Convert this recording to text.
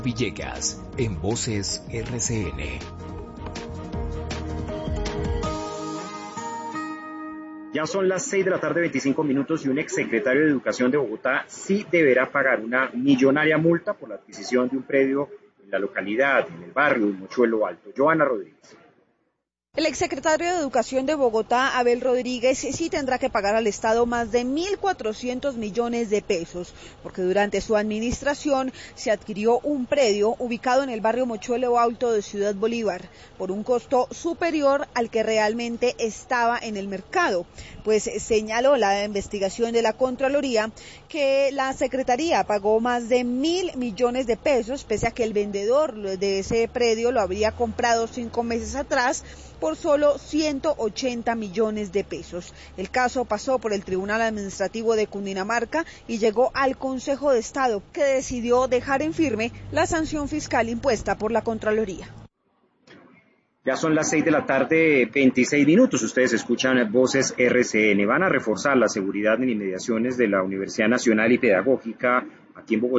Villegas, en Voces RCN. Ya son las 6 de la tarde, 25 minutos, y un exsecretario de Educación de Bogotá sí deberá pagar una millonaria multa por la adquisición de un predio en la localidad, en el barrio de Mochuelo Alto. Joana Rodríguez. El exsecretario de Educación de Bogotá, Abel Rodríguez, sí tendrá que pagar al Estado más de 1.400 millones de pesos, porque durante su administración se adquirió un predio ubicado en el barrio Mochuelo Alto de Ciudad Bolívar, por un costo superior al que realmente estaba en el mercado. Pues señaló la investigación de la Contraloría que la Secretaría pagó más de 1.000 millones de pesos, pese a que el vendedor de ese predio lo habría comprado 5 meses atrás, por solo 180 millones de pesos. El caso pasó por el Tribunal Administrativo de Cundinamarca y llegó al Consejo de Estado, que decidió dejar en firme la sanción fiscal impuesta por la Contraloría. Ya son las 6 de la tarde, 26 minutos. Ustedes escuchan Voces RCN. Van a reforzar la seguridad en inmediaciones de la Universidad Nacional y Pedagógica aquí en Bogotá.